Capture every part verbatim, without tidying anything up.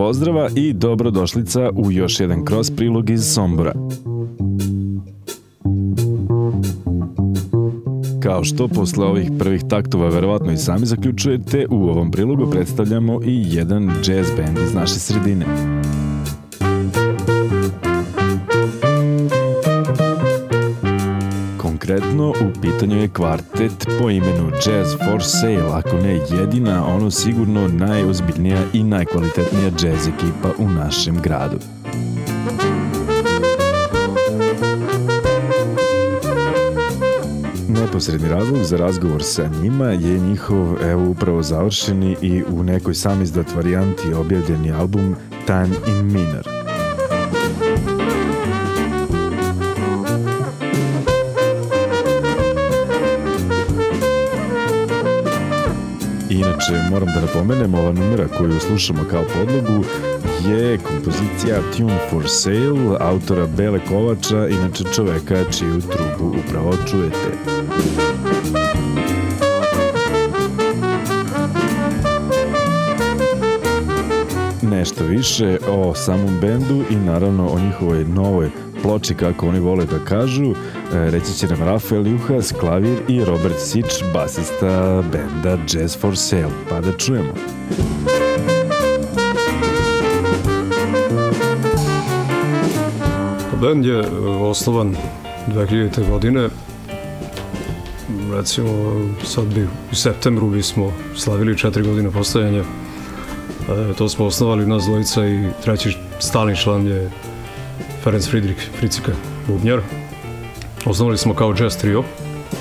pozdrava i dobrodošlica u još jedan cross prilog iz Sombora. Kao što posle ovih prvih taktova verovatno i sami zaključujete, u ovom prilogu predstavljamo i jedan jazz band iz naše sredine. Konkretno, u pitanju je kvartet po imenu Jazz for Sale, ako ne jedina, ono sigurno najozbiljnija i najkvalitetnija jazz ekipa u našem gradu. Neposredni razlog za razgovor sa njima je njihov, evo upravo završeni i u nekoj samizdat varijanti objavljeni album Time in Minor. Inače, moram da napomenem, ova numera koju slušamo kao podlogu je kompozicija Tune for Sale autora Bele Kovača, inače čoveka čiju trubu upravo čujete. Nešto više o samom bendu i naravno o njihovoj novoj ploči, kako oni vole da kažu, reći će nam Rafael Juhas, klavir, i Robert Sič, basista benda Jazz for Sale. Pa da čujemo. Bend je osnovan dve hiljadite. godine. Recimo, sad bi u septembru bismo slavili četiri godine postojanja. E, to smo osnovali nas dvojica i treći stalni član je Ferenc Friedrich Fricika, bubnjar. Osnovali smo kao jazz trio e,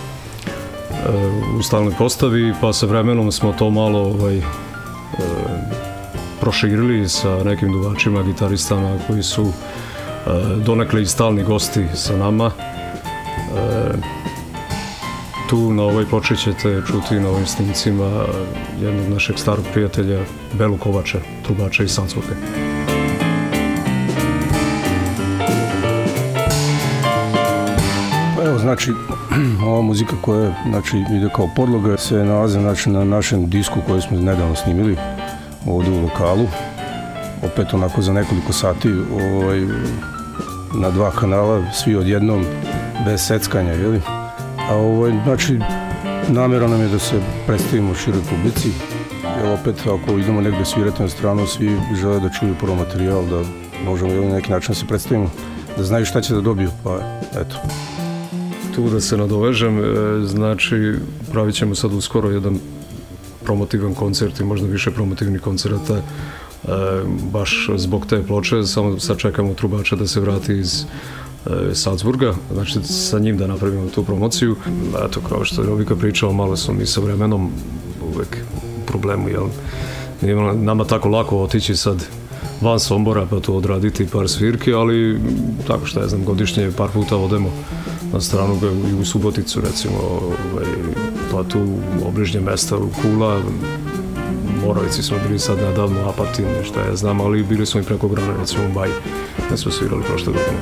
u stalnoj postavi, pa sa vremenom smo to malo ovaj, e, proširili sa nekim duvačima, gitaristama koji su e, donekle i stalni gosti sa nama. E, tu na ovoj ploči ćete čuti na ovim snimcima jednog našeg starog prijatelja Belu Kovača, trubača iz Salzburga. Evo, znači, ova muzika koja znači, ide kao podloga se nalazi znači, na našem disku koji smo nedavno snimili ovdje u lokalu. Opet onako za nekoliko sati ovaj, na dva kanala, svi odjednom, bez seckanja, jeli? A ovaj, znači, namjera nam je da se predstavimo široj publici. Jer opet, ako idemo negdje svirati na stranu, svi žele da čuju prvo materijal, da možemo na neki način da se predstavimo, da znaju šta će da dobiju, pa eto. Tu da se nadovežem, znači pravit ćemo sad uskoro jedan promotivan koncert i možda više promotivnih koncerata baš zbog te ploče, samo sad čekamo trubača da se vrati iz Salzburga, znači sa njim da napravimo tu promociju. Eto, kao što je Robika pričao, malo smo mi sa vremenom uvek u problemu, jel? Nije nama tako lako otići sad van Sombora pa tu odraditi par svirki, ali tako što ja znam, godišnje par puta odemo na stranu i u Suboticu recimo, ovaj, pa tu obližnje mesta u Kula, Moravici smo bili sad nedavno, Apatin, šta ja znam, ali bili smo i preko grana recimo u Baji, da smo svirali prošle godine.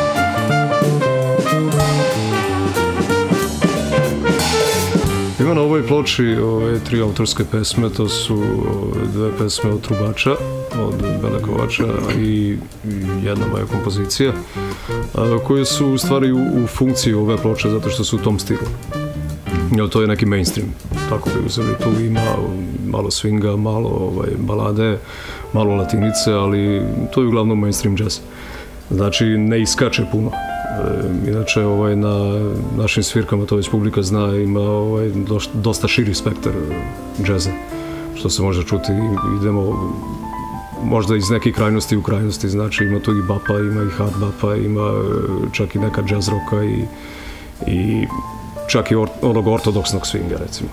Ima na ovoj ploči ove tri autorske pesme, to su dve pesme od trubača, od Bele Kovača i jedna moja kompozicija, koje su u stvari u, u funkciji ove ploče zato što su u tom stilu. To je neki mainstream, tako bi uzeli. Tu ima malo swinga, malo ovaj, balade, malo latinice, ali to je uglavnom mainstream jazz. Znači ne iskače puno. Inače ovaj, na našim svirkama, to već publika zna, ima ovaj, dosta širi spektar džeza, što se može čuti. Idemo možda iz nekih krajnosti u krajnosti, znači ima tu i bapa, ima i hard bapa, ima čak i neka jazz roka i, i čak i or, onog ortodoksnog swinga recimo.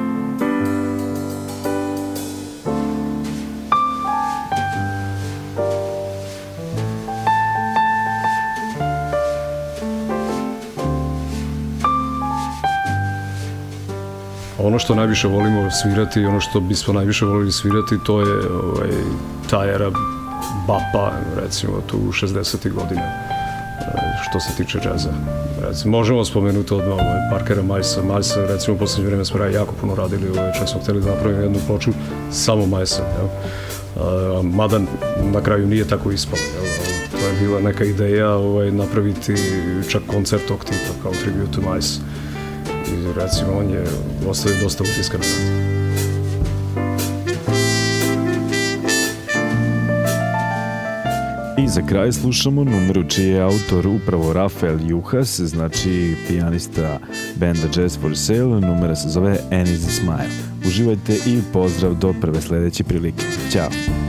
Ono što najviše volimo svirati, ono što bismo najviše volili svirati, to je ovaj, ta era bapa, recimo tu šezdesetih godina, što se tiče džaza. Recimo, možemo spomenuti odmah ovaj, Parkera Milesa. Milesa, recimo, u posljednje vrijeme smo jako puno radili, ovaj, čak smo htjeli da napravimo jednu ploču samo Milesa. A, mada na kraju nije tako ispalo. To je bila neka ideja ovaj, napraviti čak koncert tog tipa kao Tribute to Mice. I recimo on je ostavio dosta utiska na nas. I za kraj slušamo numeru čiji je autor upravo Rafael Juhas, znači pijanista benda Jazz for Sale. Numera se zove And Is a Smile. Uživajte i pozdrav do prve sledeće prilike. Ćao!